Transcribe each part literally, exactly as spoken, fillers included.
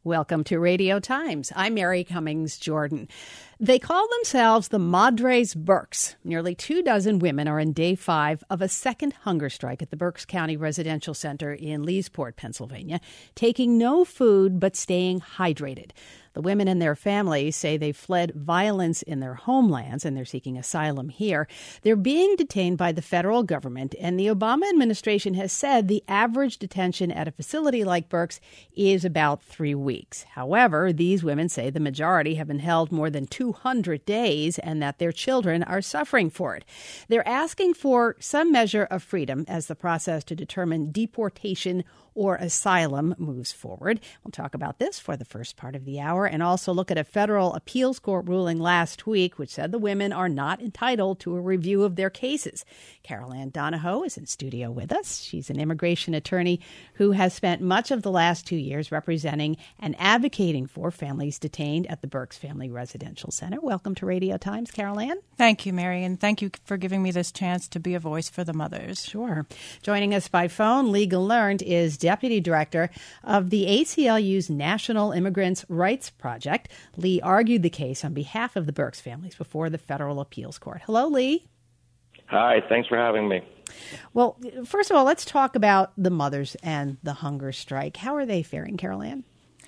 Welcome to Radio Times. I'm Mary Cummings Jordan. They call themselves the Madres Berks. Nearly two dozen women are in day five of a second hunger strike at the Berks County Residential Center in Leesport, Pennsylvania, taking no food but staying hydrated. The women and their families say they fled violence in their homelands and they're seeking asylum here. They're being detained by the federal government, and the Obama administration has said the average detention at a facility like Berks is about three weeks. However, these women say the majority have been held more than two hundred days and that their children are suffering for it. They're asking for some measure of freedom as the process to determine deportation or asylum moves forward. We'll talk about this for the first part of the hour and also look at a federal appeals court ruling last week which said the women are not entitled to a review of their cases. Carol Ann Donahoe is in studio with us. She's an immigration attorney who has spent much of the last two years representing and advocating for families detained at the Berks Family Residential Center. Welcome to Radio Times, Carol Ann. Thank you, Mary, and thank you for giving me this chance to be a voice for the mothers. Sure. Joining us by phone, Lee Gelernt is Deputy Director of the A C L U's National Immigrants' Rights Project. Lee argued the case on behalf of the Berks families before the federal appeals court. Hello, Lee. Hi, thanks for having me. Well, first of all, let's talk about the mothers and the hunger strike. How are they faring, Carol Ann?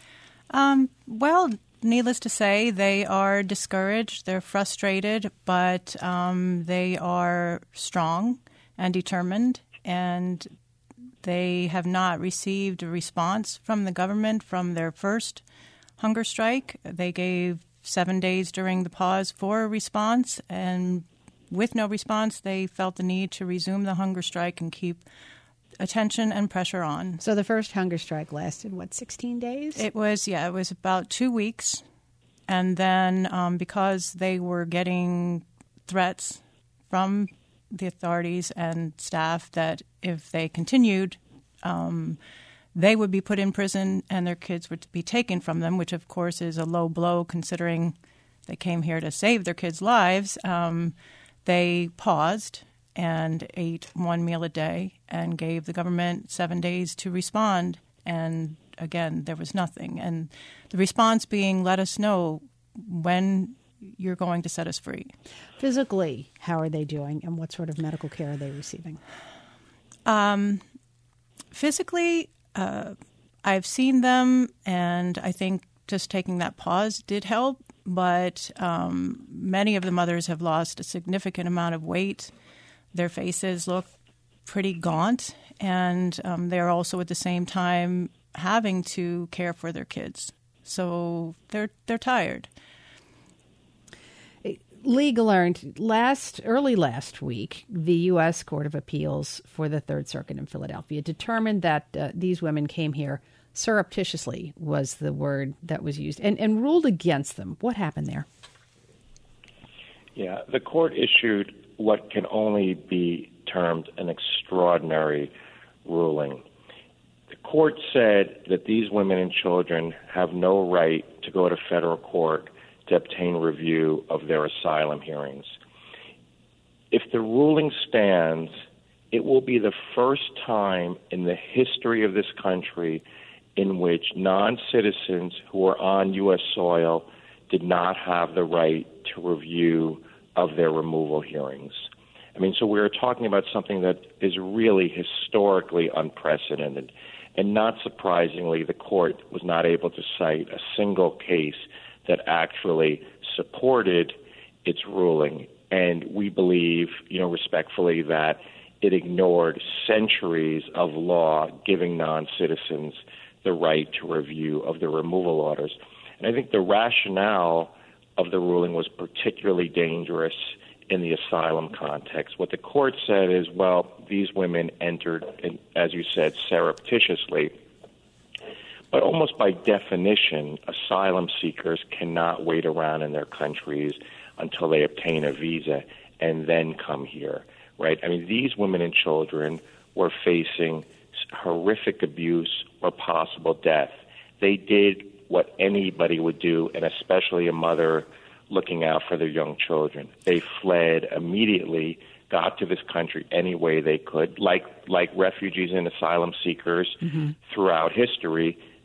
Um, well, needless to say, they are discouraged, they're frustrated, but um, they are strong and determined, and they have not received a response from the government from their first hunger strike. They gave seven days during the pause for a response, and with no response, they felt the need to resume the hunger strike and keep attention and pressure on. So the first hunger strike lasted, what, sixteen days? It was, yeah, it was about two weeks. And then um, because they were getting threats from the authorities and staff that if they continued, um, they would be put in prison and their kids would be taken from them, which, of course, is a low blow considering they came here to save their kids' lives. Um, they paused and ate one meal a day and gave the government seven days to respond. And again, there was nothing. And the response being, let us know when you're going to set us free. Physically, how are they doing and what sort of medical care are they receiving? Um, physically, uh, I've seen them, and I think just taking that pause did help. But um, many of the mothers have lost a significant amount of weight. Their faces look pretty gaunt, and um, they're also at the same time having to care for their kids. So they're they're tired. Lee Gelernt, last early last week, the U S Court of Appeals for the Third Circuit in Philadelphia determined that uh, these women came here surreptitiously, was the word that was used, and, and ruled against them. What happened there? Yeah, the court issued what can only be termed an extraordinary ruling. The court said that these women and children have no right to go to federal court to obtain review of their asylum hearings. If the ruling stands, it will be the first time in the history of this country in which non-citizens who are on U S soil did not have the right to review of their removal hearings. I mean, so we're talking about something that is really historically unprecedented. And not surprisingly, the court was not able to cite a single case that actually supported its ruling. And we believe, you know, respectfully, that it ignored centuries of law giving non-citizens the right to review of the removal orders. And I think the rationale of the ruling was particularly dangerous in the asylum context. What the court said is, well, these women entered, in, as you said, surreptitiously. But almost by definition, asylum seekers cannot wait around in their countries until they obtain a visa and then come here, right? I mean, these women and children were facing horrific abuse or possible death. They did what anybody would do, and especially a mother looking out for their young children. They fled immediately, got to this country any way they could, like like refugees and asylum seekers mm-hmm. throughout history.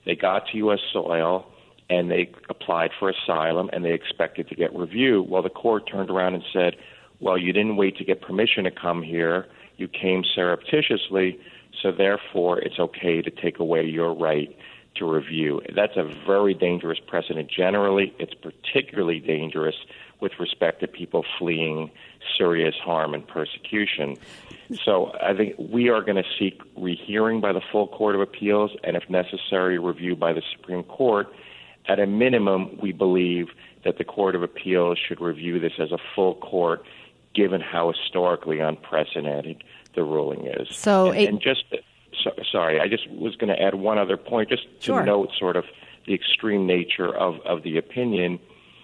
They got to U S soil, and they applied for asylum, and they expected to get review. Well, the court turned around and said, well, you didn't wait to get permission to come here. You came surreptitiously, so therefore it's okay to take away your right to review. That's a very dangerous precedent generally. It's particularly dangerous with respect to people fleeing serious harm and persecution. So I think we are going to seek rehearing by the full Court of Appeals and, if necessary, review by the Supreme Court. At a minimum, we believe that the Court of Appeals should review this as a full court, given how historically unprecedented the ruling is. So, and, it, and just so, sorry, I just was going to add one other point, just to sure. note sort of the extreme nature of, of the opinion.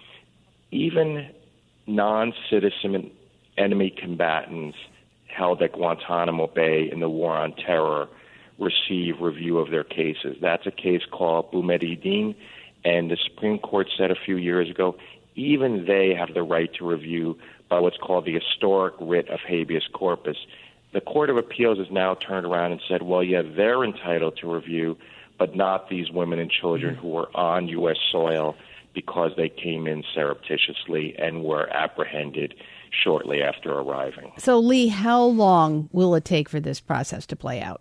Even non-citizen enemy combatants held at Guantanamo Bay in the War on Terror receive review of their cases. That's a case called Boumediene, and the Supreme Court said a few years ago, even they have the right to review by what's called the historic writ of habeas corpus. The Court of Appeals has now turned around and said, well, yeah, they're entitled to review, but not these women and children who were on U S soil because they came in surreptitiously and were apprehended shortly after arriving. So, Lee, how long will it take for this process to play out?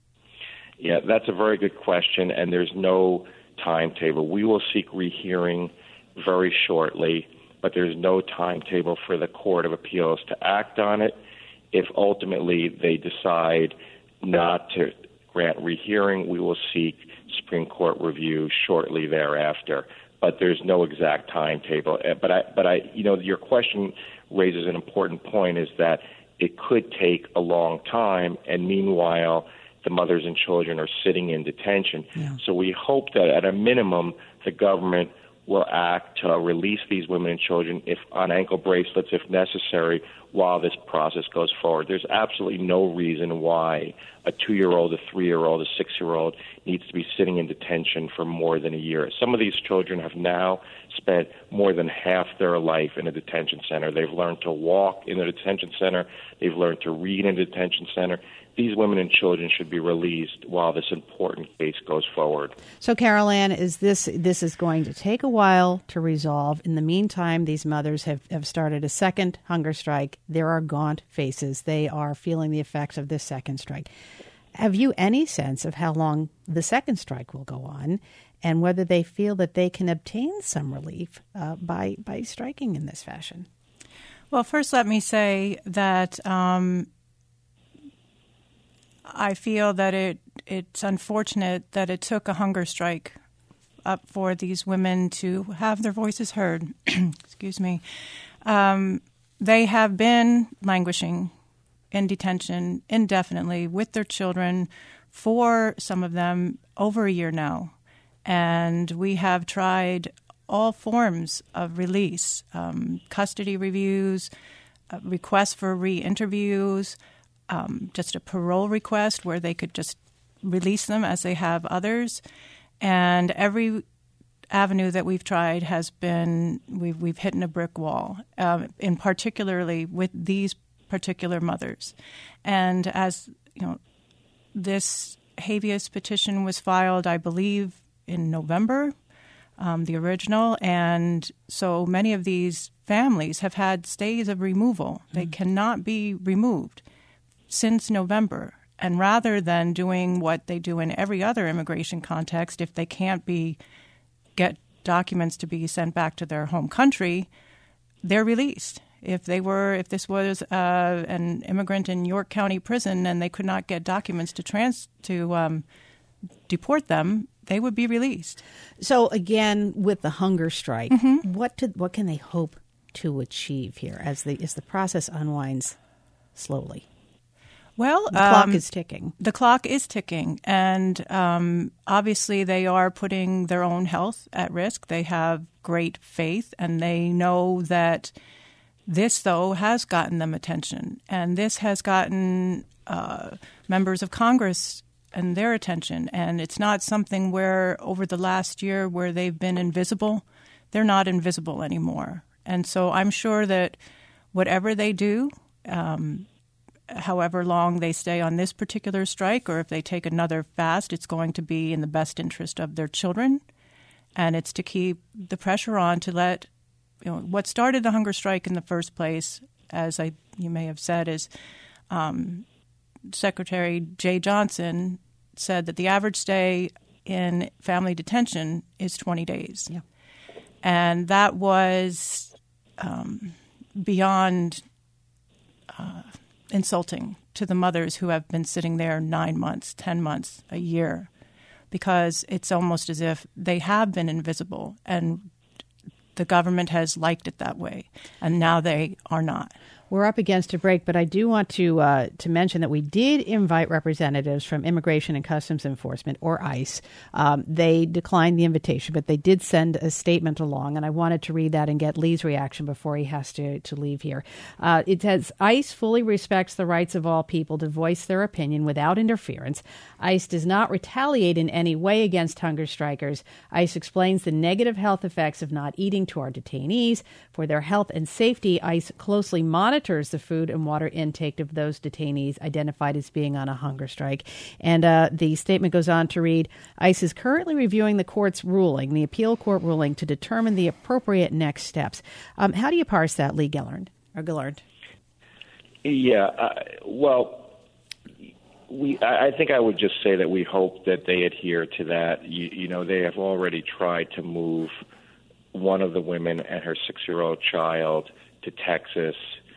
Yeah, that's a very good question, and there's no timetable. We will seek rehearing very shortly, but there's no timetable for the Court of Appeals to act on it. If ultimately they decide not to grant rehearing, we will seek Supreme Court review shortly thereafter. But there's no exact timetable. But I, but I, you know, your question raises an important point: is that it could take a long time, and meanwhile, the mothers and children are sitting in detention. Yeah. So we hope that at a minimum, the government will act to release these women and children if on ankle bracelets if necessary while this process goes forward. There's absolutely no reason why a two-year-old, a three-year-old, a six-year-old needs to be sitting in detention for more than a year. Some of these children have now spent more than half their life in a detention center. They've learned to walk in a detention center. They've learned to read in a detention center. These women and children should be released while this important case goes forward. So, Carol Ann, is this this is going to take a while to resolve. In the meantime, these mothers have, have started a second hunger strike. There are gaunt faces. They are feeling the effects of this second strike. Have you any sense of how long the second strike will go on, and whether they feel that they can obtain some relief uh, by by striking in this fashion? Well, first let me say that um, I feel that it it's unfortunate that it took a hunger strike up for these women to have their voices heard. Excuse me. Um, they have been languishing in detention indefinitely with their children for some of them over a year now. And we have tried all forms of release, um, custody reviews, uh, requests for re-interviews, um, just a parole request where they could just release them as they have others. And every avenue that we've tried has been, we've, we've hit a brick wall, um, in particularly with these particular mothers. And as you know, this habeas petition was filed, I believe, in November, um, the original, and so many of these families have had stays of removal. Mm-hmm. They cannot be removed since November. And rather than doing what they do in every other immigration context, if they can't be get documents to be sent back to their home country, they're released. If they were, if this was uh, an immigrant in York County prison and they could not get documents to trans to um, deport them, they would be released. So again, with the hunger strike, mm-hmm. what to, what can they hope to achieve here as the as the process unwinds slowly? Well, the clock um, is ticking. The clock is ticking, and um, obviously they are putting their own health at risk. They have great faith, and they know that this, though, has gotten them attention, and this has gotten uh, members of Congress and their attention. And it's not something where over the last year where they've been invisible, they're not invisible anymore. And so I'm sure that whatever they do, um, however long they stay on this particular strike, or if they take another fast, it's going to be in the best interest of their children. And it's to keep the pressure on to let, you know, what started the hunger strike in the first place, as I you may have said, is um, Secretary Jay Johnson said that the average stay in family detention is twenty days. Yeah. And that was um, beyond uh, insulting to the mothers who have been sitting there nine months, ten months, a year, because it's almost as if they have been invisible, and the government has liked it that way, and now they are not. We're up against a break, but I do want to uh, to mention that we did invite representatives from Immigration and Customs Enforcement, or ICE. Um, they declined the invitation, but they did send a statement along, and I wanted to read that and get Lee's reaction before he has to, to leave here. Uh, it says, ICE fully respects the rights of all people to voice their opinion without interference. ICE does not retaliate in any way against hunger strikers. ICE explains the negative health effects of not eating to our detainees. For their health and safety, ICE closely monitors the food and water intake of those detainees identified as being on a hunger strike. And uh, the statement goes on to read, ICE is currently reviewing the court's ruling, the appeal court ruling, to determine the appropriate next steps. Um, how do you parse that, Lee Gillard? Or Gillard? Yeah, uh, well, we. I think I would just say that we hope that they adhere to that. You, you know, they have already tried to move one of the women and her six-year-old child to Texas.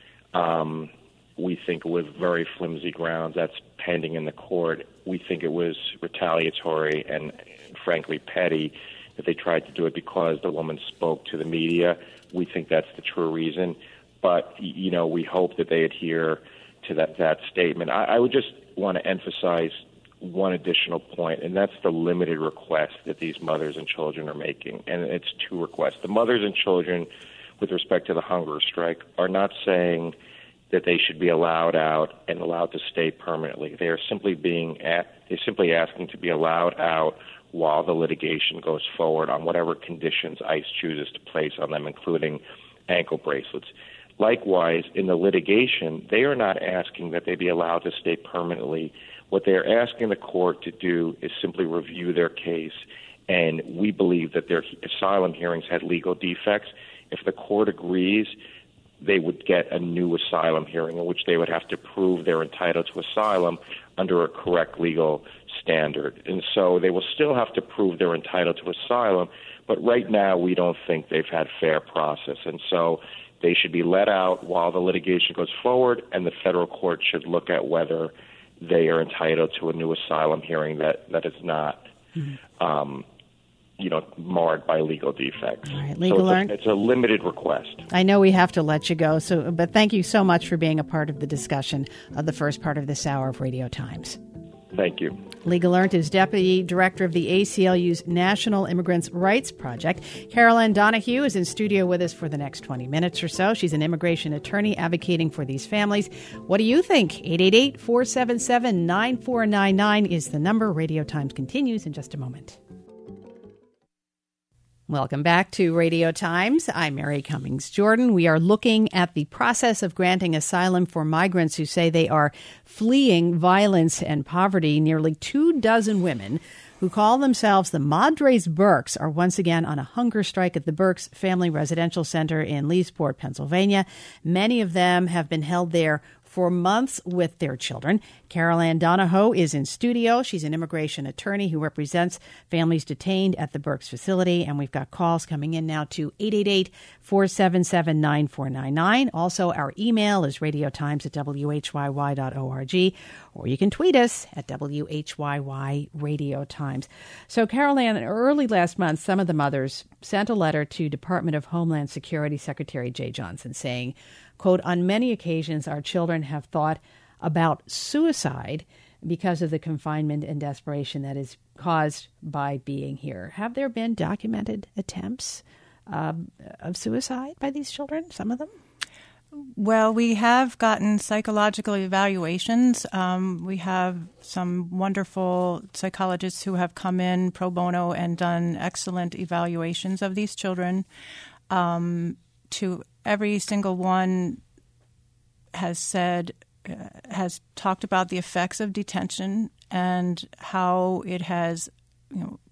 Um, we think with very flimsy grounds. That's pending in the court. We think it was retaliatory and, frankly, petty that they tried to do it because the woman spoke to the media. We think that's the true reason. But, you know, we hope that they adhere to that, that statement. I, I would just want to emphasize one additional point, and that's the limited request that these mothers and children are making. And it's two requests. The mothers and children, with respect to the hunger strike, are not saying that they should be allowed out and allowed to stay permanently. They are simply being at, they're simply asking to be allowed out while the litigation goes forward on whatever conditions ICE chooses to place on them, including ankle bracelets. Likewise, in the litigation, they are not asking that they be allowed to stay permanently. What they are asking the court to do is simply review their case, and we believe that their asylum hearings had legal defects. If the court agrees, they would get a new asylum hearing in which they would have to prove they're entitled to asylum under a correct legal standard. And so they will still have to prove they're entitled to asylum, but right now we don't think they've had fair process. And so they should be let out while the litigation goes forward, and the federal court should look at whether they are entitled to a new asylum hearing that, that is not mm-hmm. um, you know, marred by legal defects. All right, legal so it's learn- a, it's a limited request. I know we have to let you go, so but thank you so much for being a part of the discussion of the first part of this hour of Radio Times. Thank you. Lee Gillard is Deputy Director of the A C L U's National Immigrants' Rights Project. Carol Ann Donahue is in studio with us for the next twenty minutes or so. She's an immigration attorney advocating for these families. What do you think? eight eight eight, four seven seven, nine four nine nine is the number. Radio Times continues in just a moment. Welcome back to Radio Times. I'm Mary Cummings Jordan. We are looking at the process of granting asylum for migrants who say they are fleeing violence and poverty. Nearly two dozen women who call themselves the Madres Burks are once again on a hunger strike at the Burks Family Residential Center in Leesport, Pennsylvania. Many of them have been held there for months with their children. Carol Ann Donahue is in studio. She's an immigration attorney who represents families detained at the Burks facility. And we've got calls coming in now to eight eight eight, four seven seven, nine four nine nine. Also, our email is radiotimes at w h y y dot org. Or you can tweet us at W H Y Y Radio Times. So, Carol Ann, early last month, some of the mothers sent a letter to Department of Homeland Security Secretary Jay Johnson saying, quote, on many occasions, our children have thought about suicide because of the confinement and desperation that is caused by being here. Have there been documented attempts uh, of suicide by these children, some of them? Well, we have gotten psychological evaluations. Um, we have some wonderful psychologists who have come in pro bono and done excellent evaluations of these children. Um, to every single one has said has talked about the effects of detention and how it has, you know,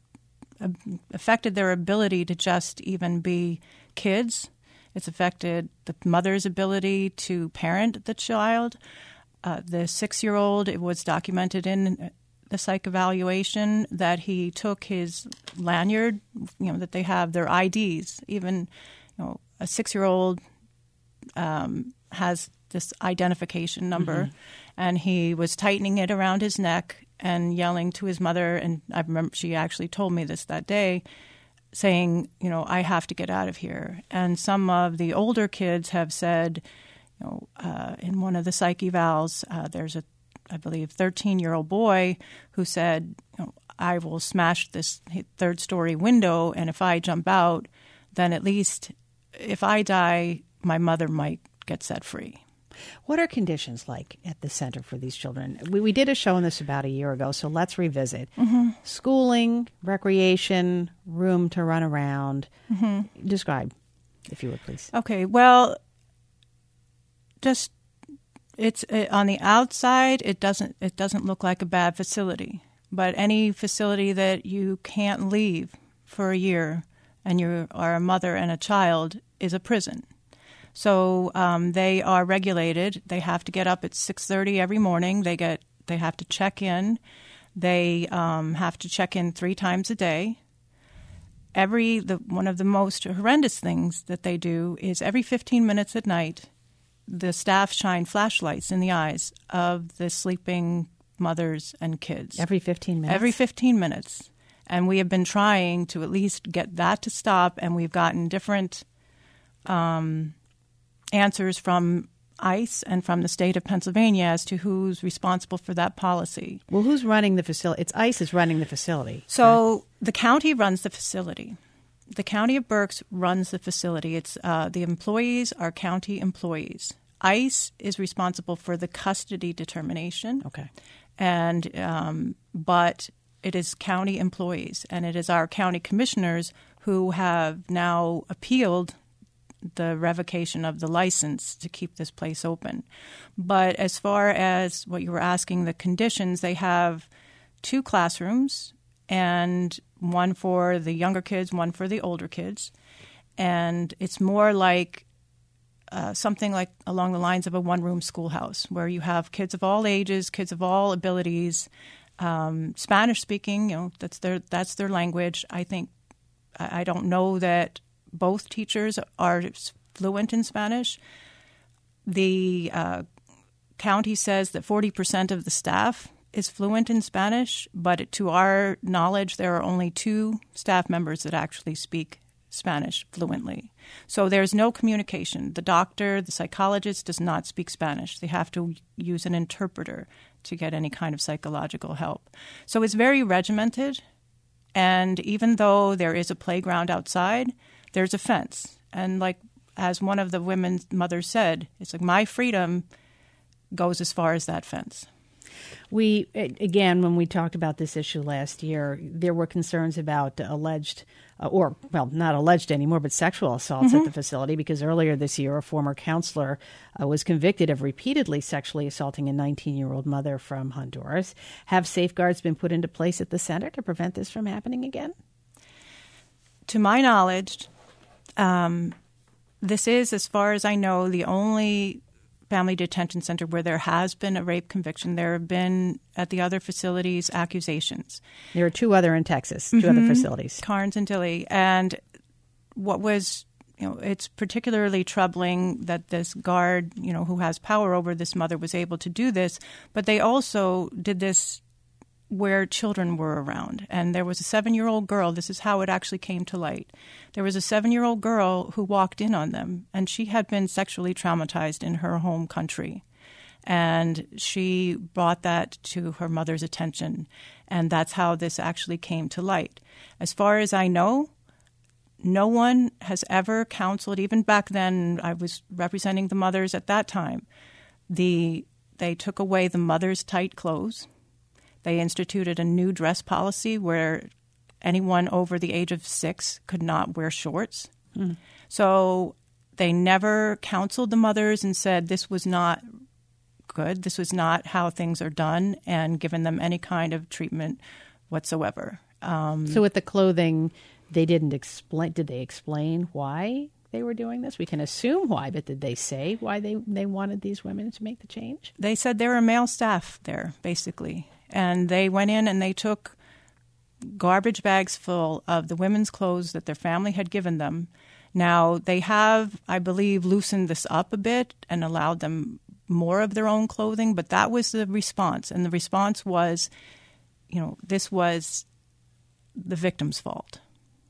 affected their ability to just even be kids. It's affected the mother's ability to parent the child. Uh, the six-year-old, it was documented in the psych evaluation that he took his lanyard, you know, that they have their I Ds. Even, you know, a six-year-old um, has this identification number, mm-hmm. and he was tightening it around his neck and yelling to his mother, and I remember she actually told me this that day, saying, you know, I have to get out of here. And some of the older kids have said, you know, uh, in one of the psych evals, uh, there's a, I believe, thirteen-year-old boy who said, you know, I will smash this third-story window, and if I jump out, then at least if I die, my mother might get set free. What are conditions like at the center for these children? We, we did a show on this about a year ago, so let's revisit. Mm-hmm. Schooling, recreation, room to run around. Mm-hmm. Describe, if you would, please. Okay, well, just it's it, on the outside, it doesn't it doesn't look like a bad facility. But any facility that you can't leave for a year and you are a mother and a child is a prison. So um, they are regulated. They have to get up at six thirty every morning. They get they have to check in. They um, have to check in three times a day. Every the one of the most horrendous things that they do is every fifteen minutes at night, the staff shine flashlights in the eyes of the sleeping mothers and kids. Every fifteen minutes? Every fifteen minutes. And we have been trying to at least get that to stop, and we've gotten different um, answers from ICE and from the state of Pennsylvania as to who's responsible for that policy. Well, who's running the facility? It's ICE is running the facility. So right? The county runs the facility. The county of Berks runs the facility. It's uh, the employees are county employees. ICE is responsible for the custody determination. Okay. And um, but it is county employees, and it is our county commissioners who have now appealed the revocation of the license to keep this place open. But as far as what you were asking, the conditions, they have two classrooms, and one for the younger kids, one for the older kids. And it's more like uh, something like along the lines of a one-room schoolhouse where you have kids of all ages, kids of all abilities, um, Spanish-speaking, you know, that's their, that's their language. I think, I, I don't know that both teachers are fluent in Spanish. The uh, county says that forty percent of the staff is fluent in Spanish, but to our knowledge, there are only two staff members that actually speak Spanish fluently. So there's no communication. The doctor, the psychologist does not speak Spanish. They have to use an interpreter to get any kind of psychological help. So it's very regimented, and even though there is a playground outside, there's a fence. And like as one of the women's mothers said, it's like my freedom goes as far as that fence. We, again, when we talked about this issue last year, there were concerns about alleged, uh, or, well, not alleged anymore, but sexual assaults mm-hmm. at the facility, because earlier this year, a former counselor uh, was convicted of repeatedly sexually assaulting a nineteen-year-old mother from Honduras. Have safeguards been put into place at the center to prevent this from happening again? To my knowledge, um, this is, as far as I know, the only family detention center where there has been a rape conviction. There have been, at the other facilities, accusations. There are two other in Texas, two mm-hmm. other facilities. Carnes and Dilley. And what was, you know, it's particularly troubling that this guard, you know, who has power over this mother was able to do this, but they also did this where children were around. And there was a seven-year-old girl. This is how it actually came to light. There was a seven-year-old girl who walked in on them, and she had been sexually traumatized in her home country. And she brought that to her mother's attention, and that's how this actually came to light. As far as I know, no one has ever counseled. Even back then, I was representing the mothers at that time. The they took away the mother's tight clothes. They instituted a new dress policy where anyone over the age of six could not wear shorts. Mm. So they never counseled the mothers and said this was not good. This was not how things are done, and given them any kind of treatment whatsoever. Um, so with the clothing, they didn't explain. Did they explain why they were doing this? We can assume why, but did they say why they, they wanted these women to make the change? They said there were male staff there, basically. And they went in and they took garbage bags full of the women's clothes that their family had given them. Now, they have, I believe, loosened this up a bit and allowed them more of their own clothing, but that was the response. And the response was, you know, this was the victim's fault.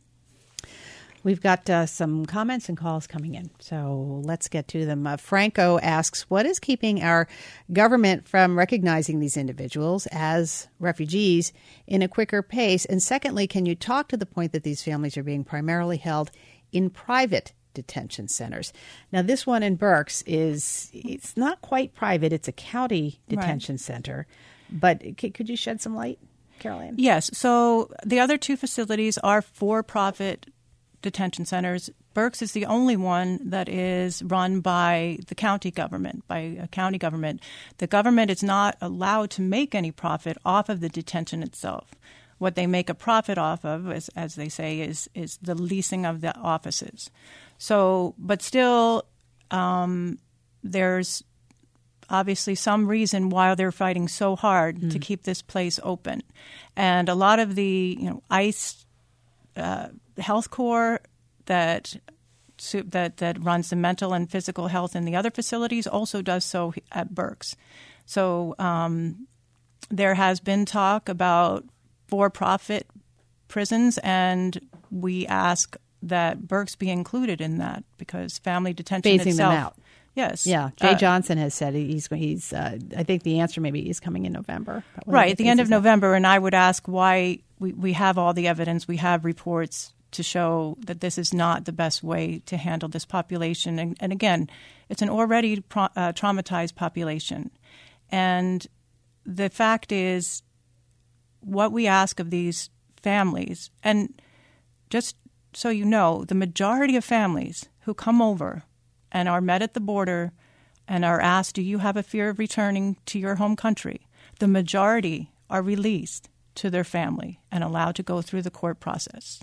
We've got uh, some comments and calls coming in, so let's get to them. Uh, Franco asks, what is keeping our government from recognizing these individuals as refugees in a quicker pace? And secondly, can you talk to the point that these families are being primarily held in private detention centers? Now, this one in Berks is, it's not quite private. It's a county detention right. center. But c- could you shed some light, Caroline? Yes. So the other two facilities are for-profit detention centers. Berks is the only one that is run by the county government, by a county government. The government is not allowed to make any profit off of the detention itself. What they make a profit off of, as, as they say, is is the leasing of the offices. So, but still, um, there's obviously some reason why they're fighting so hard mm. to keep this place open. And a lot of the, you know, ICE uh, health corps that that that runs the mental and physical health in the other facilities also does so at Berks. So um, there has been talk about for-profit prisons, and we ask that Berks be included in that because family detention phasing itself, them out. Yes. Yeah. Jay uh, Johnson has said he's, he's uh, I think the answer maybe is coming in November. Right, at the end of November. And I would ask why we, we have all the evidence, we have reports to show that this is not the best way to handle this population. And, and again, it's an already pro, uh, traumatized population. And the fact is, what we ask of these families, and just so you know, the majority of families who come over and are met at the border and are asked, do you have a fear of returning to your home country? The majority are released to their family and allowed to go through the court process.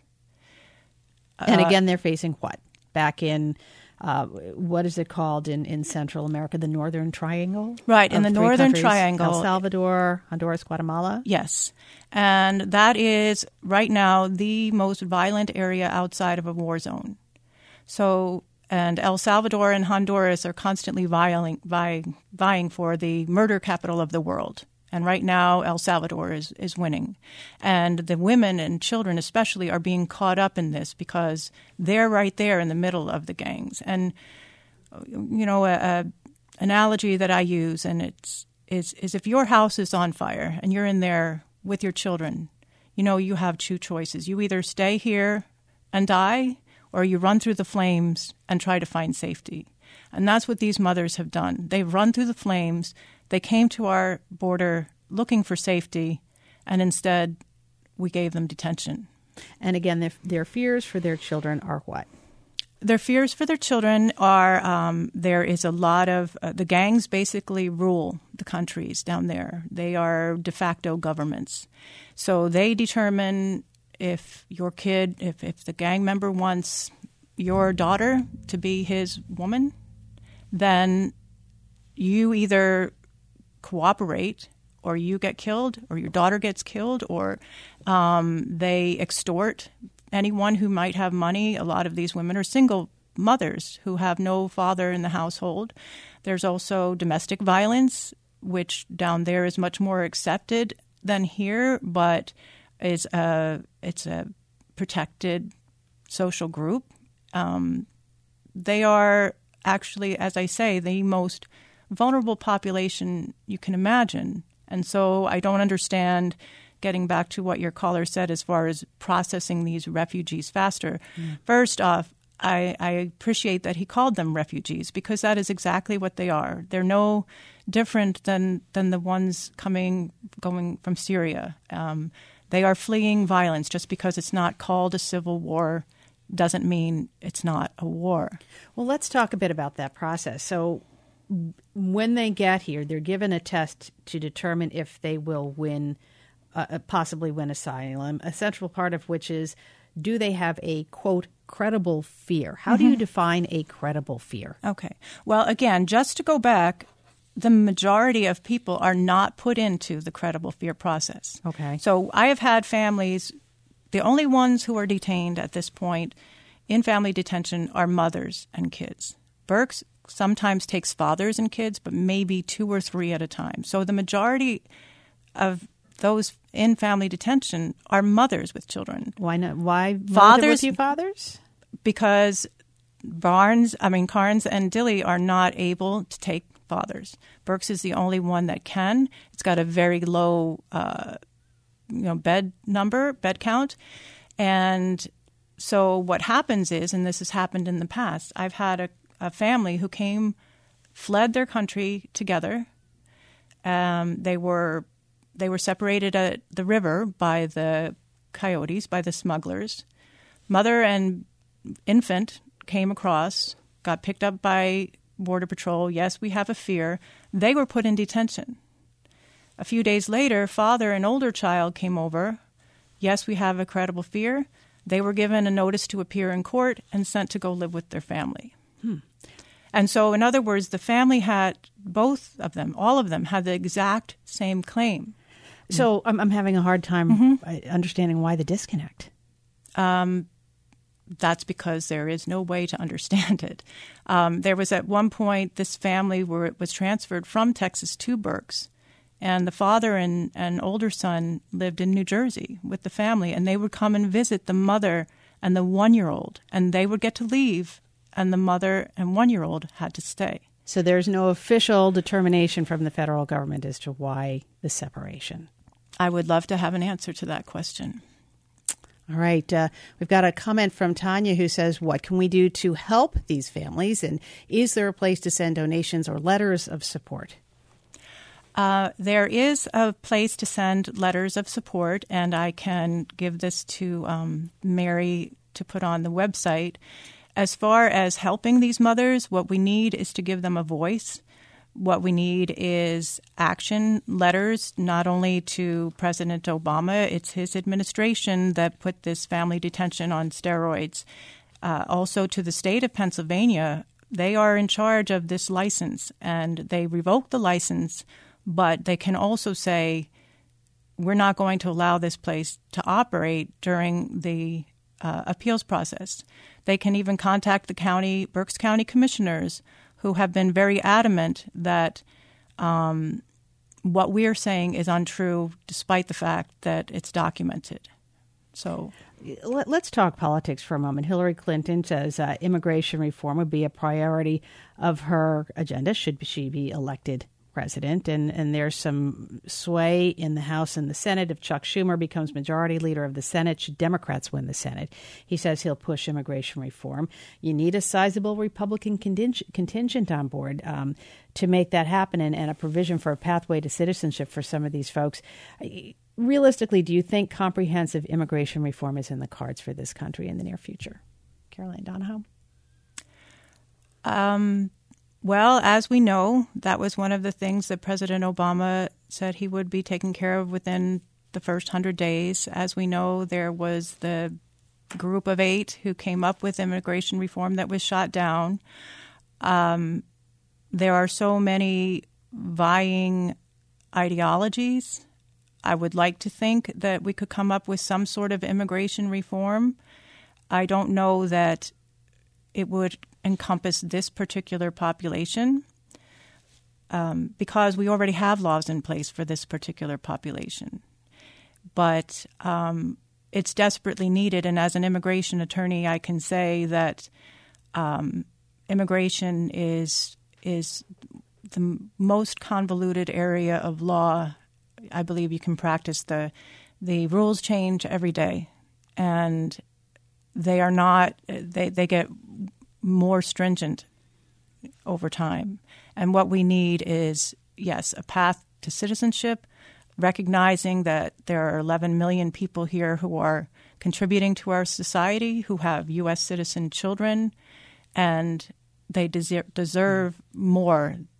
And Uh, again, they're facing what? Back in, uh, what is it called in, in Central America, the Northern Triangle? Right, in the three Northern countries, Triangle. El Salvador, Honduras, Guatemala? Yes. And that is right now the most violent area outside of a war zone. So, and El Salvador and Honduras are constantly vying, vying, vying for the murder capital of the world. And right now, El Salvador is, is winning. And the women and children especially are being caught up in this because they're right there in the middle of the gangs. And, you know, a, a analogy that I use, and it's is, is if your house is on fire and you're in there with your children, you know, you have two choices. You either stay here and die, or you run through the flames and try to find safety. And that's what these mothers have done. They've run through the flames. They came to our border looking for safety, and instead we gave them detention. And again, their, their fears for their children are what? Their fears for their children are um, there is a lot of uh, – the gangs basically rule the countries down there. They are de facto governments. So they determine if your kid – if if the gang member wants your daughter to be his woman, then you either – cooperate, or you get killed, or your daughter gets killed, or um, they extort anyone who might have money. A lot of these women are single mothers who have no father in the household. There's also domestic violence, which down there is much more accepted than here, but is a it's a protected social group. Um, they are actually, as I say, the most vulnerable population you can imagine. And so I don't understand, getting back to what your caller said as far as processing these refugees faster. Mm. First off, I, I appreciate that he called them refugees, because that is exactly what they are. They're no different than, than the ones coming going from Syria. Um, they are fleeing violence. Just because it's not called a civil war doesn't mean it's not a war. Well, let's talk a bit about that process. So when they get here, they're given a test to determine if they will win, uh, possibly win asylum, a central part of which is, do they have a, quote, credible fear? How mm-hmm. do you define a credible fear? Okay. Well, again, just to go back, the majority of people are not put into the credible fear process. Okay. So I have had families, the only ones who are detained at this point in family detention are mothers and kids. Burkes sometimes takes fathers and kids, but maybe two or three at a time. So the majority of those in family detention are mothers with children. Why not? Why fathers? With you fathers? Because Barnes, I mean Carnes and Dilley are not able to take fathers. Burkes is the only one that can. It's got a very low, uh, you know, bed number, bed count, and so what happens is, and this has happened in the past, I've had a, a family who came, fled their country together. Um, they were they were separated at the river by the coyotes, by the smugglers. Mother and infant came across, got picked up by Border Patrol. Yes, we have a fear. They were put in detention. A few days later, father and older child came over. Yes, we have a credible fear. They were given a notice to appear in court and sent to go live with their family. Hmm. And so, in other words, the family had, both of them, all of them, had the exact same claim. So I'm, I'm having a hard time mm-hmm. understanding why the disconnect. Um, that's because there is no way to understand it. Um, there was at one point this family where it was transferred from Texas to Burkes, and the father and, and older son lived in New Jersey with the family, and they would come and visit the mother and the one-year-old, and they would get to leave, and the mother and one-year-old had to stay. So there's no official determination from the federal government as to why the separation. I would love to have an answer to that question. All right. Uh, we've got a comment from Tanya who says, what can we do to help these families? And is there a place to send donations or letters of support? Uh, there is a place to send letters of support, and I can give this to um, Mary to put on the website. As far as helping these mothers, what we need is to give them a voice. What we need is action letters, not only to President Obama, it's his administration that put this family detention on steroids. Uh, also to the state of Pennsylvania, they are in charge of this license, and they revoke the license, but they can also say, we're not going to allow this place to operate during the uh, appeals process. They can even contact the county, Berks County commissioners, who have been very adamant that um, what we are saying is untrue, despite the fact that it's documented. So, let's talk politics for a moment. Hillary Clinton says uh, immigration reform would be a priority of her agenda should she be elected president. And, and there's some sway in the House and the Senate. If Chuck Schumer becomes majority leader of the Senate, should Democrats win the Senate, he says he'll push immigration reform. You need a sizable Republican contingent, contingent on board um, to make that happen, and, and a provision for a pathway to citizenship for some of these folks. Realistically, do you think comprehensive immigration reform is in the cards for this country in the near future? Caroline Donahoe? Um. Well, as we know, that was one of the things that President Obama said he would be taken care of within the first hundred days. As we know, there was the group of eight who came up with immigration reform that was shot down. Um, there are so many vying ideologies. I would like to think that we could come up with some sort of immigration reform. I don't know that it would encompass this particular population um, because we already have laws in place for this particular population. But um, it's desperately needed, and as an immigration attorney, I can say that um, immigration is is the most convoluted area of law. I believe you can practice. The the rules change every day, and they are not they, they get more stringent over time. And what we need is, yes, a path to citizenship, recognizing that there are eleven million people here who are contributing to our society, who have U S citizen children, and they deserve, deserve more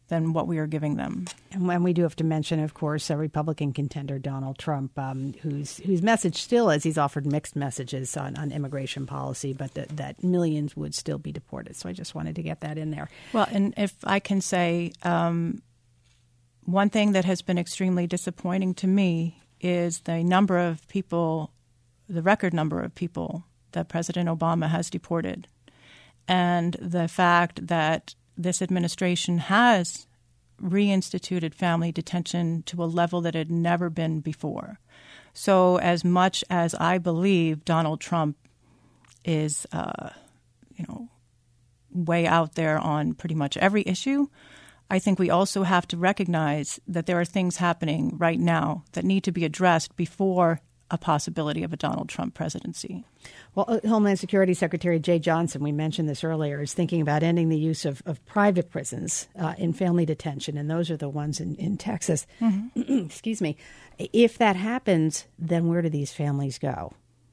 than what we are giving them. And when we do have to mention, of course, a Republican contender, Donald Trump, um, whose whose message still is he's offered mixed messages on, on immigration policy, but that, that millions would still be deported. So I just wanted to get that in there. Well, and if I can say, um, one thing that has been extremely disappointing to me is the number of people, the record number of people that President Obama has deported, and the fact that this administration has reinstituted family detention to a level that had never been before. So as much as I believe Donald Trump is, uh, you know, way out there on pretty much every issue, I think we also have to recognize that there are things happening right now that need to be addressed before a possibility of a Donald Trump presidency. Well, Homeland Security Secretary Jay Johnson, we mentioned this earlier, is thinking about ending the use of, of private prisons uh, in family detention, and those are the ones in, in Texas. Mm-hmm. Excuse me. If that happens, then where do these families go?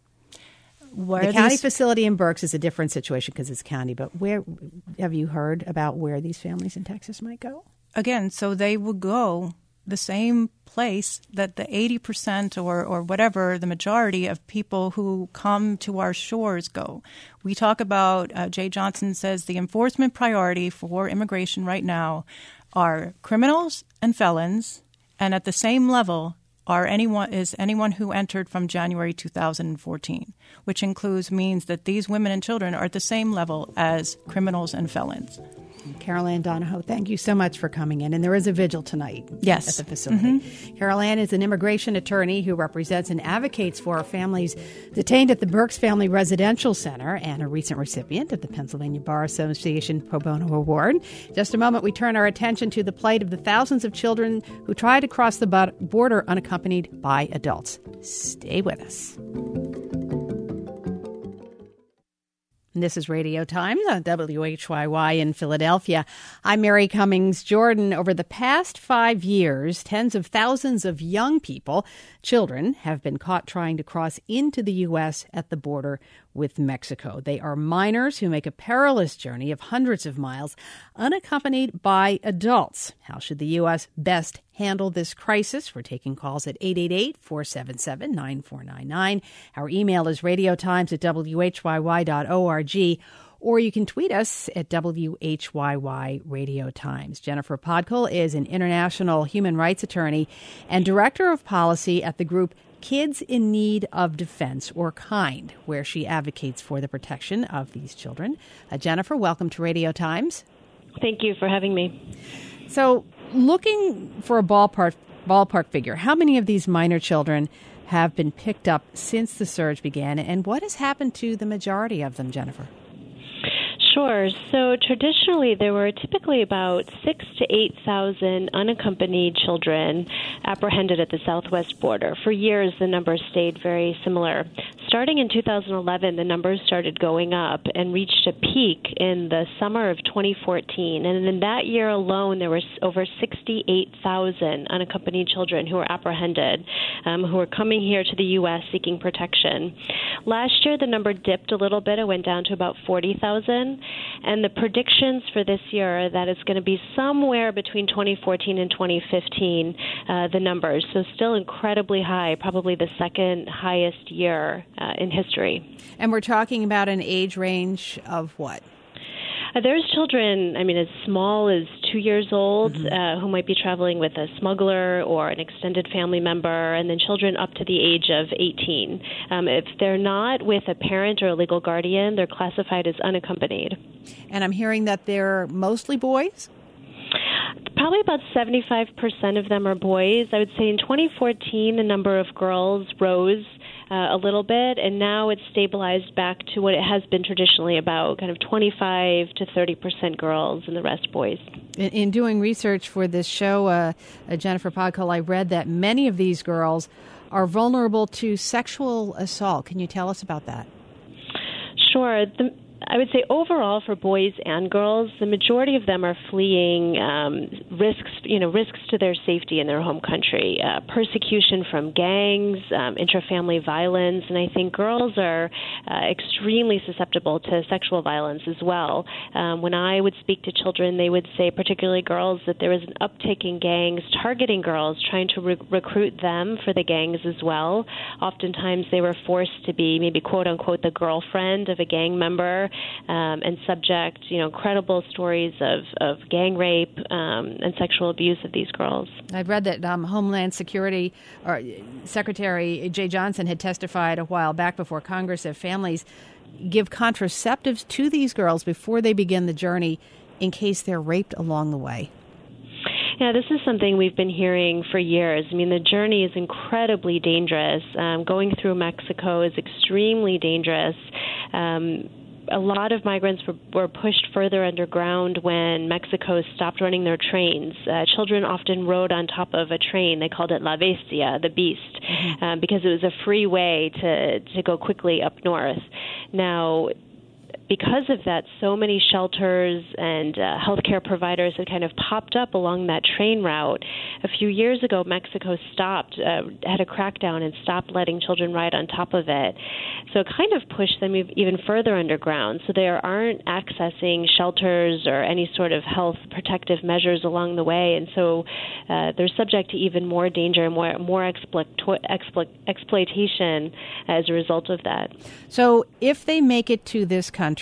Where the county these... facility in Berks is a different situation because it's county, but where have you heard about where these families in Texas might go? Again, so they would go the same place that the eighty percent or, or whatever, the majority of people who come to our shores go. We talk about, uh, Jay Johnson says, the enforcement priority for immigration right now are criminals and felons, and at the same level are anyone is anyone who entered from January two thousand fourteen, which includes means that these women and children are at the same level as criminals and felons. Carol Ann Donahoe, thank you so much for coming in. And there is a vigil tonight yes. at the facility. Mm-hmm. Carol Ann is an immigration attorney who represents and advocates for families detained at the Berks Family Residential Center and a recent recipient of the Pennsylvania Bar Association Pro Bono Award. In just a moment, we turn our attention to the plight of the thousands of children who try to cross the border unaccompanied by adults. Stay with us. This is Radio Times on W H Y Y in Philadelphia. I'm Mary Cummings Jordan. Over the past five years, tens of thousands of young people, children, have been caught trying to cross into the U S at the border with Mexico. They are minors who make a perilous journey of hundreds of miles, unaccompanied by adults. How should the U S best handle this crisis? We're taking calls at eight eight eight, four seven seven, nine four nine nine. Our email is radiotimes at w h y y dot org, or you can tweet us at W H Y Y Radio Times. Jennifer Podkul is an international human rights attorney and director of policy at the group Kids in Need of Defense, or KIND, where she advocates for the protection of these children. Uh, Jennifer, welcome to Radio Times. Thank you for having me. So, looking for a ballpark ballpark figure, how many of these minor children have been picked up since the surge began, and what has happened to the majority of them, Jennifer? Sure. So traditionally, there were typically about six to eight thousand unaccompanied children apprehended at the southwest border. For years, the numbers stayed very similar. Starting in two thousand eleven, the numbers started going up and reached a peak in the summer of twenty fourteen. And in that year alone, there were over sixty-eight thousand unaccompanied children who were apprehended, um, who were coming here to the U S seeking protection. Last year, the number dipped a little bit. It went down to about forty thousand. And the predictions for this year are that it's going to be somewhere between twenty fourteen and twenty fifteen, uh, the numbers. So still incredibly high, probably the second highest year uh, in history. And we're talking about an age range of what? Uh, there's children, I mean, as small as two years old, mm-hmm. uh, who might be traveling with a smuggler or an extended family member, and then children up to the age of eighteen. Um, if they're not with a parent or a legal guardian, they're classified as unaccompanied. And I'm hearing that they're mostly boys? Probably about seventy-five percent of them are boys. I would say in twenty fourteen, the number of girls rose Uh, a little bit, and now it's stabilized back to what it has been traditionally about, kind of twenty-five to thirty percent girls and the rest boys. In, in doing research for this show, uh, uh, Jennifer Podkul, I read that many of these girls are vulnerable to sexual assault. Can you tell us about that? Sure. The I would say overall for boys and girls, the majority of them are fleeing um, risks, you know, risks to their safety in their home country, uh, persecution from gangs, um, intrafamily violence, and I think girls are uh, extremely susceptible to sexual violence as well. Um, when I would speak to children, they would say, particularly girls, that there is an uptick in gangs targeting girls, trying to re- recruit them for the gangs as well. Oftentimes they were forced to be maybe quote-unquote the girlfriend of a gang member um, and subject, you know, credible stories of, of gang rape um, and sexual abuse of these girls. I've read that um, Homeland Security or Secretary Jay Johnson had testified a while back before Congress if families give contraceptives to these girls before they begin the journey in case they're raped along the way. Yeah, this is something we've been hearing for years. I mean, the journey is incredibly dangerous. Um, going through Mexico is extremely dangerous. Um, a lot of migrants were, were pushed further underground when Mexico stopped running their trains. Uh, children often rode on top of a train. They called it La Bestia, the beast, mm-hmm. um, because it was a free way to, to go quickly up north. Now, because of that, so many shelters and uh, healthcare providers had kind of popped up along that train route. A few years ago, Mexico stopped, uh, had a crackdown and stopped letting children ride on top of it. So it kind of pushed them even further underground. So they aren't accessing shelters or any sort of health protective measures along the way. And so uh, they're subject to even more danger and more, more exploit, exploit, exploitation as a result of that. So if they make it to this country,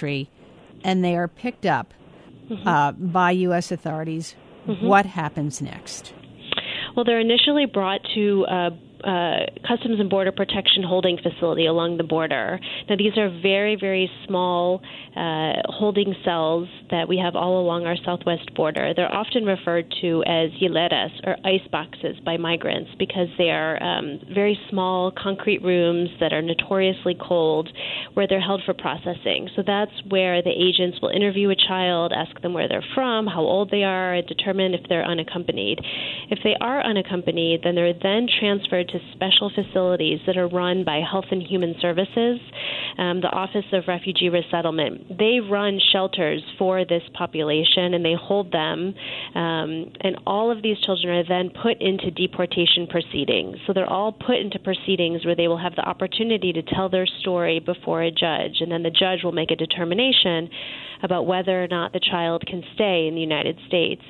and they are picked up mm-hmm. uh, by U S authorities, mm-hmm. what happens next? Well, they're initially brought to uh, uh, Customs and Border Protection holding facility along the border. Now, these are very, very small uh, holding cells that we have all along our southwest border. They're often referred to as hieleras, or ice boxes, by migrants because they are um, very small concrete rooms that are notoriously cold where they're held for processing. So that's where the agents will interview a child, ask them where they're from, how old they are, and determine if they're unaccompanied. If they are unaccompanied, then they're then transferred to special facilities that are run by Health and Human Services, um, the Office of Refugee Resettlement. They run shelters for this population, and they hold them, um, and all of these children are then put into deportation proceedings. So they're all put into proceedings where they will have the opportunity to tell their story before a judge, and then the judge will make a determination about whether or not the child can stay in the United States.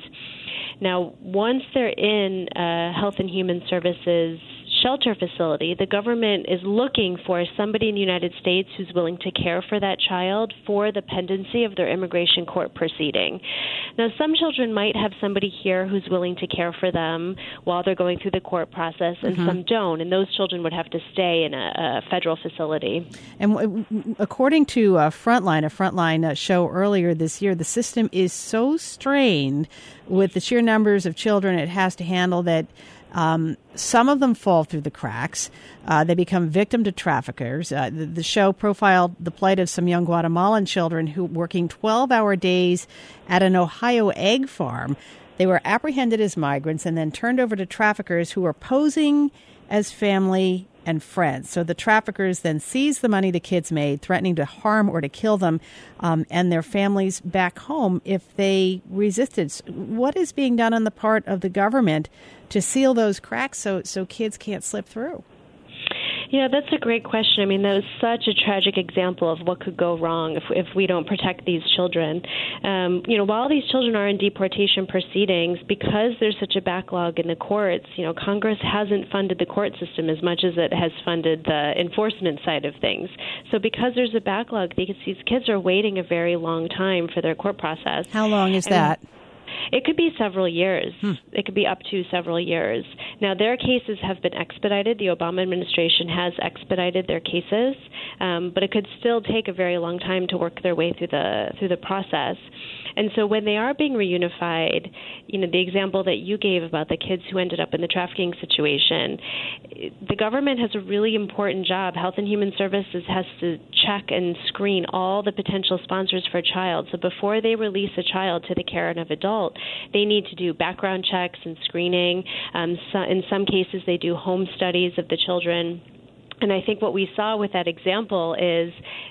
Now, once they're in uh, Health and Human Services shelter facility, the government is looking for somebody in the United States who's willing to care for that child for the pendency of their immigration court proceeding. Now, some children might have somebody here who's willing to care for them while they're going through the court process, and mm-hmm. some don't, and those children would have to stay in a, a federal facility. And w- according to uh, Frontline, a Frontline uh, show earlier this year, the system is so strained with the sheer numbers of children it has to handle that Um, some of them fall through the cracks. Uh, they become victim to traffickers. Uh, the, the show profiled the plight of some young Guatemalan children who were working twelve-hour days at an Ohio egg farm. They were apprehended as migrants and then turned over to traffickers who were posing as family and friends. So the traffickers then seized the money the kids made, threatening to harm or to kill them um, and their families back home if they resisted. What is being done on the part of the government to seal those cracks so, so kids can't slip through? Yeah, that's a great question. I mean, that was such a tragic example of what could go wrong if if we don't protect these children. Um, you know, while these children are in deportation proceedings, because there's such a backlog in the courts, you know, Congress hasn't funded the court system as much as it has funded the enforcement side of things. So because there's a backlog, these kids are waiting a very long time for their court process. How long is and that? It could be several years. Hmm. It could be up to several years. Now, their cases have been expedited. The Obama administration has expedited their cases, um, but it could still take a very long time to work their way through the through the process. And so when they are being reunified, you know, the example that you gave about the kids who ended up in the trafficking situation, the government has a really important job. Health and Human Services has to check and screen all the potential sponsors for a child. So before they release a child to the care of an adult, they need to do background checks and screening. Um, so in some cases, they do home studies of the children. And I think what we saw with that example is,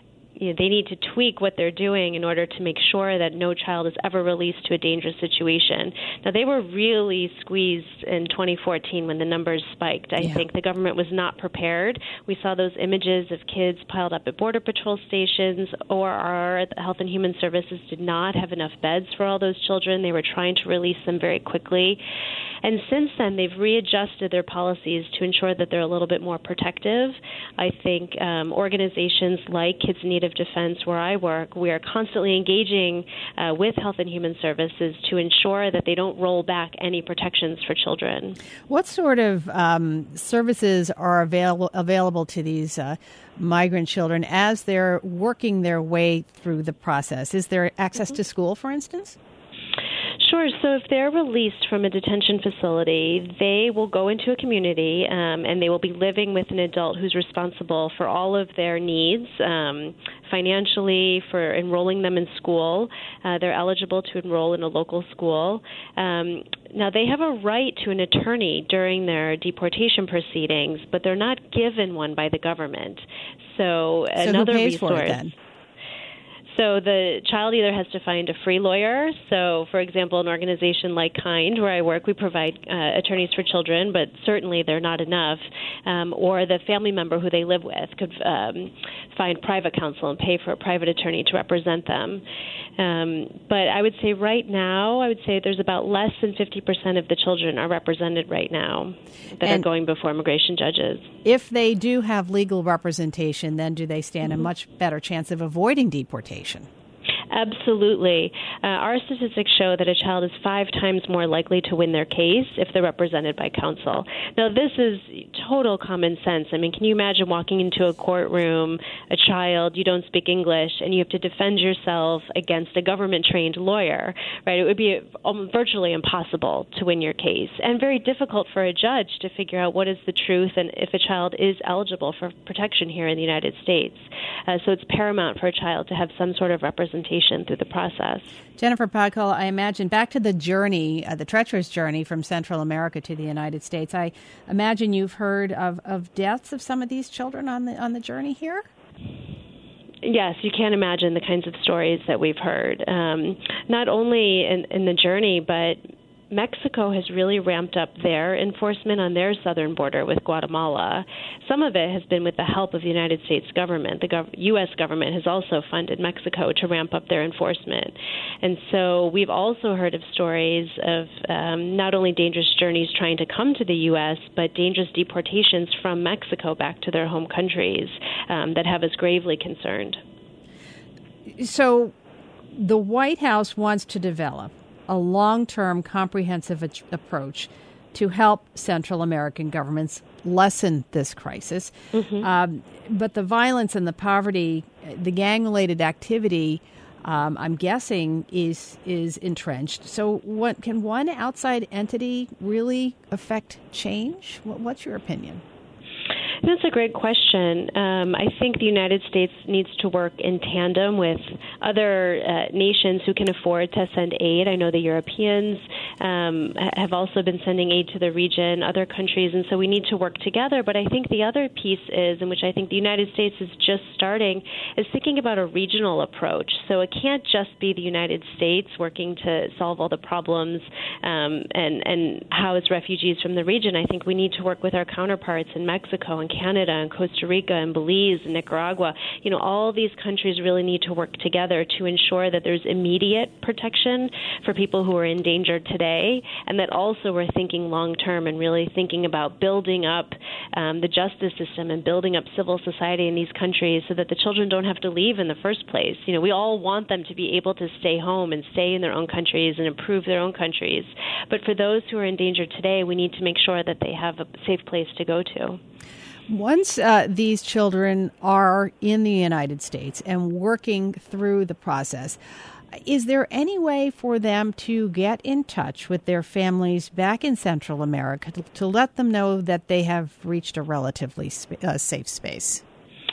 you know, they need to tweak what they're doing in order to make sure that no child is ever released to a dangerous situation. Now, they were really squeezed in twenty fourteen when the numbers spiked. I Yeah. think the government was not prepared. We saw those images of kids piled up at Border Patrol stations, or our Health and Human Services did not have enough beds for all those children. They were trying to release them very quickly. And since then, they've readjusted their policies to ensure that they're a little bit more protective. I think um, organizations like Kids in Need of Defense, where I work, we are constantly engaging uh, with Health and Human Services to ensure that they don't roll back any protections for children. What sort of um, services are available available to these uh, migrant children as they're working their way through the process? Is there access mm-hmm. to school, for instance? Sure. So if they're released from a detention facility, they will go into a community um, and they will be living with an adult who's responsible for all of their needs, um, financially, for enrolling them in school. Uh, they're eligible to enroll in a local school. Um, now, they have a right to an attorney during their deportation proceedings, but they're not given one by the government. So, so another who pays resource. For it, then? So the child either has to find a free lawyer. So, for example, an organization like KIND, where I work, we provide uh, attorneys for children, but certainly they're not enough. Um, or the family member who they live with could um, find private counsel and pay for a private attorney to represent them. Um, but I would say right now, I would say there's about less than fifty percent of the children are represented right now that and are going before immigration judges. If they do have legal representation, then do they stand Mm-hmm. a much better chance of avoiding deportation? Absolutely. Uh, our statistics show that a child is five times more likely to win their case if they're represented by counsel. Now, this is total common sense. I mean, can you imagine walking into a courtroom, a child, you don't speak English, and you have to defend yourself against a government-trained lawyer, right? It would be um, virtually impossible to win your case, and very difficult for a judge to figure out what is the truth and if a child is eligible for protection here in the United States. Uh, so it's paramount for a child to have some sort of representation through the process. Jennifer Podkul, I imagine back to the journey, uh, the treacherous journey from Central America to the United States. I imagine you've heard of, of deaths of some of these children on the on the journey here? Yes, you can't imagine the kinds of stories that we've heard, um, not only in, in the journey, but Mexico has really ramped up their enforcement on their southern border with Guatemala. Some of it has been with the help of the United States government. The gov- U S government has also funded Mexico to ramp up their enforcement. And so we've also heard of stories of um, not only dangerous journeys trying to come to the U S, but dangerous deportations from Mexico back to their home countries um, that have us gravely concerned. So the White House wants to develop a long-term comprehensive a- approach to help Central American governments lessen this crisis. Mm-hmm. Um, but the violence and the poverty, the gang-related activity, um, I'm guessing, is is entrenched. So what, can one outside entity really affect change? What, what's your opinion? That's a great question. Um, I think the United States needs to work in tandem with other uh, nations who can afford to send aid. I know the Europeans um, have also been sending aid to the region, other countries, and so we need to work together. But I think the other piece is, in which I think the United States is just starting, is thinking about a regional approach. So it can't just be the United States working to solve all the problems um, and, and house refugees from the region. I think we need to work with our counterparts in Mexico and Canada and Costa Rica and Belize and Nicaragua. You know, all these countries really need to work together to ensure that there's immediate protection for people who are endangered today, and that also we're thinking long-term and really thinking about building up um, the justice system and building up civil society in these countries so that the children don't have to leave in the first place. You know, we all want them to be able to stay home and stay in their own countries and improve their own countries. But for those who are endangered today, we need to make sure that they have a safe place to go to. Once uh, these children are in the United States and working through the process, is there any way for them to get in touch with their families back in Central America to, to let them know that they have reached a relatively sp- uh, safe space?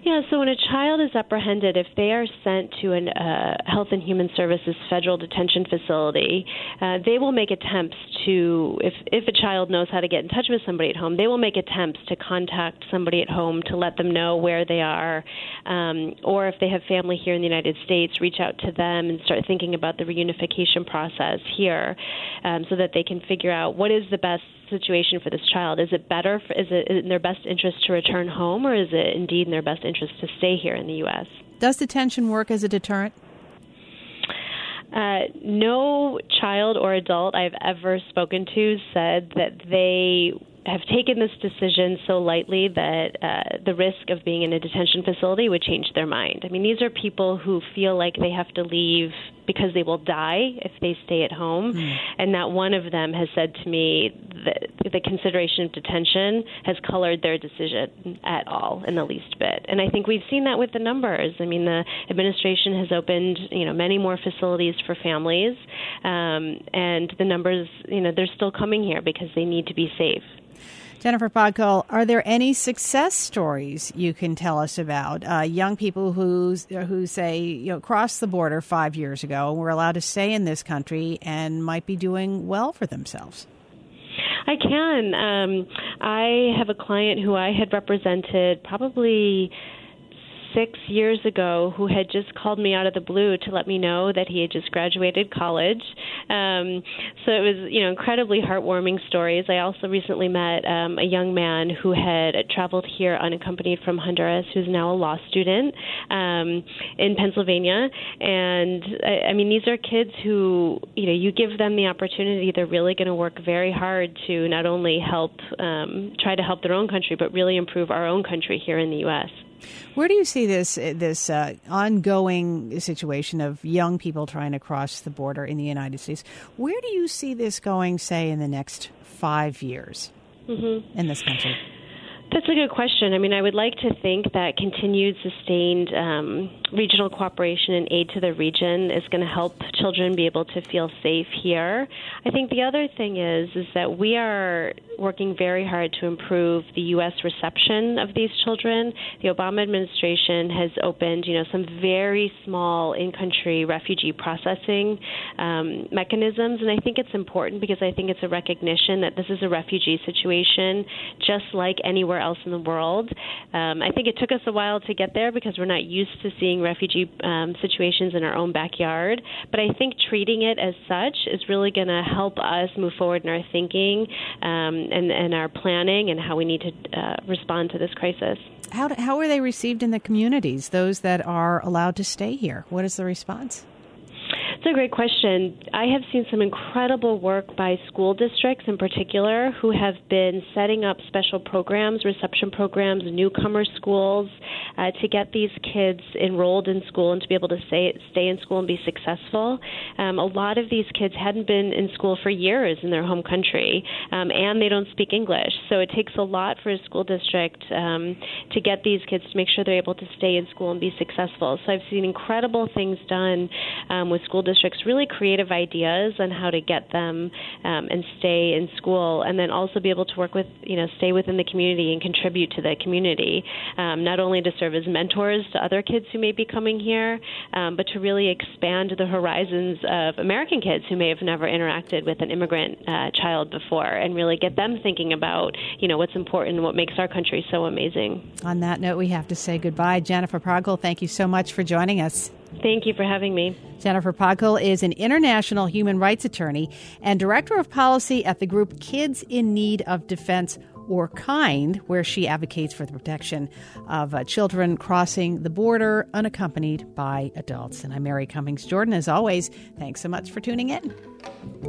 Yeah, so when a child is apprehended, if they are sent to a uh, Health and Human Services federal detention facility, uh, they will make attempts to, if, if a child knows how to get in touch with somebody at home, they will make attempts to contact somebody at home to let them know where they are, um, or if they have family here in the United States, reach out to them and start thinking about the reunification process here, um, so that they can figure out what is the best situation for this child. Is it better, for, is it in their best interest to return home, or is it indeed in their best interest to stay here in the U S? Does detention work as a deterrent? Uh, no child or adult I've ever spoken to said that they have taken this decision so lightly that uh, the risk of being in a detention facility would change their mind. I mean, these are people who feel like they have to leave because they will die if they stay at home, mm. and not one of them has said to me that the consideration of detention has colored their decision at all in the least bit. And I think we've seen that with the numbers. I mean, the administration has opened, you know, many more facilities for families, um, and the numbers, you know, they're still coming here because they need to be safe. Jennifer Podkul, are there any success stories you can tell us about? Uh, young people who, who say, you know, crossed the border five years ago and were allowed to stay in this country and might be doing well for themselves. I can. Um, I have a client who I had represented probably six years ago who had just called me out of the blue to let me know that he had just graduated college. Um, so it was, you know, incredibly heartwarming stories. I also recently met um, a young man who had traveled here unaccompanied from Honduras, who's now a law student um, in Pennsylvania. And I, I mean, these are kids who, you know, you give them the opportunity, they're really going to work very hard to not only help, um, try to help their own country, but really improve our own country here in the U S. Where do you see this this uh, ongoing situation of young people trying to cross the border in the United States? Where do you see this going, say, in the next five years mm-hmm. in this country? That's a good question. I mean, I would like to think that continued, sustained um, regional cooperation and aid to the region is going to help children be able to feel safe here. I think the other thing is, is that we are working very hard to improve the U S reception of these children. The Obama administration has opened, you know, some very small in-country refugee processing um, mechanisms, and I think it's important because I think it's a recognition that this is a refugee situation just like anywhere else in the world. Um, I think it took us a while to get there because we're not used to seeing refugee um, situations in our own backyard, but I think treating it as such is really going to help us move forward in our thinking um, and, and our planning and how we need to uh, respond to this crisis. How, do, how are they received in the communities, those that are allowed to stay here? What is the response? It's a great question. I have seen some incredible work by school districts in particular who have been setting up special programs, reception programs, newcomer schools uh, to get these kids enrolled in school and to be able to stay, stay in school and be successful. Um, a lot of these kids hadn't been in school for years in their home country, um, and they don't speak English. So it takes a lot for a school district um, to get these kids to make sure they're able to stay in school and be successful. So I've seen incredible things done um, with school districts, really creative ideas on how to get them um, and stay in school, and then also be able to work with, you know, stay within the community and contribute to the community, um, not only to serve as mentors to other kids who may be coming here, um, but to really expand the horizons of American kids who may have never interacted with an immigrant uh, child before, and really get them thinking about, you know, what's important and what makes our country so amazing. On that note, we have to say goodbye. Jennifer Podkul, thank you so much for joining us. Thank you for having me. Jennifer Podkul is an international human rights attorney and director of policy at the group Kids in Need of Defense, or KIND, where she advocates for the protection of uh, children crossing the border unaccompanied by adults. And I'm Mary Cummings Jordan. As always, thanks so much for tuning in.